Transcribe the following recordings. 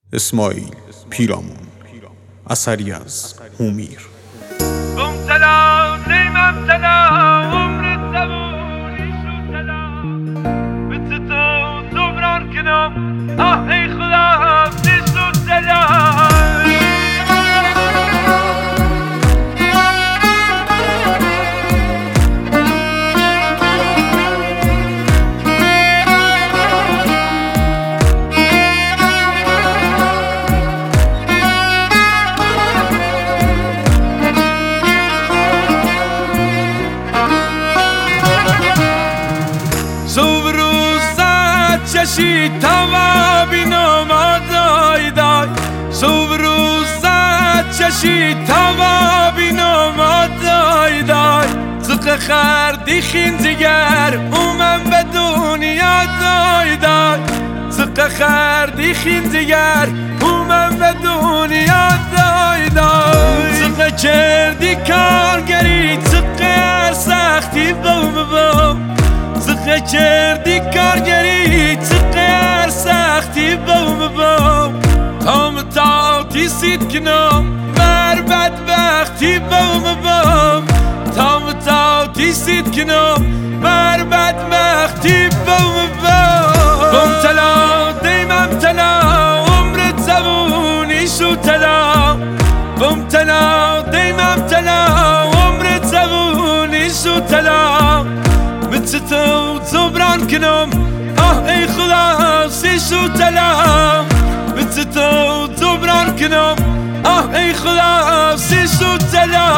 اسماعیل پیرامون، اثری از هومیر. مبتلا مبتلا عمر زبونی شو تلا مثل تو جبران کنم ای خدا شو تلا چشی توا بینم آدای دای صبح روزت چشی توا بینم آدای دای زق خردی خینزیگر اومن به دنیا دای دای زق خردی خینزیگر اومن به دنیا دای دای زق کردی کارگری زق سختی بوم زق کردی کارگری چقدر سختی بوم تا تیسید کنم بر بدبختی بوم تا تیسید کنم بر بدبختی بوم تلا دیمم تلا عمرت زبونی شو تلا تلا دیمم تلا عمرت زبونی شو تلا مثل تو جبران کنم ای خدا شو تلا مثل تو جبران کنم ای خدا شو تلا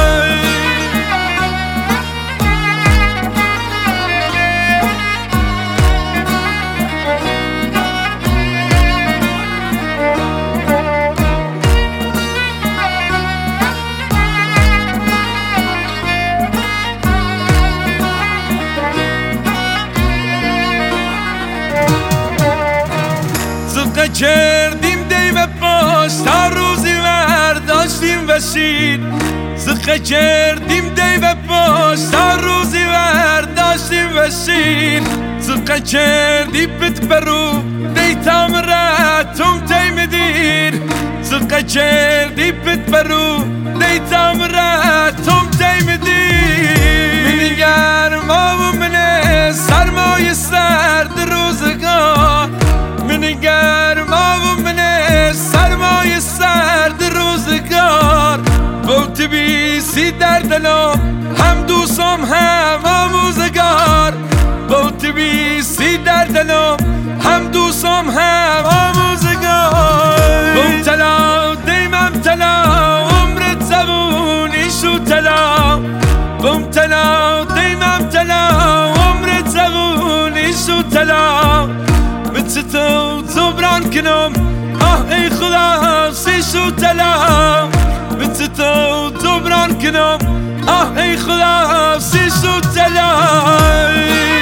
کردیم دیم باش تا روزی ورداشتیم بشیر زقه کردیم دیم باش تا روزی ورداشتیم بشیر زقه کردی بت برو دیتام راتم تیم دیر زقه کردی بت برو دیتام راتم تیم دیر منی گرما و من سرمای سرد روزگار منی گرما و من سرمای سرد روزگار بوت بیسی در دلم هم دوستم هم آموزگار بوت بیسی در دلم هم دوستم هم آموزگار مبتلا دیمم تلا عمرت زبونی شو تلا مبتلا دیمم تلا عمرت زبونی شو تلا مثل تو جبران کنم ای خدا شو تلا مثل تو جبران کنم ای خدا شو تلا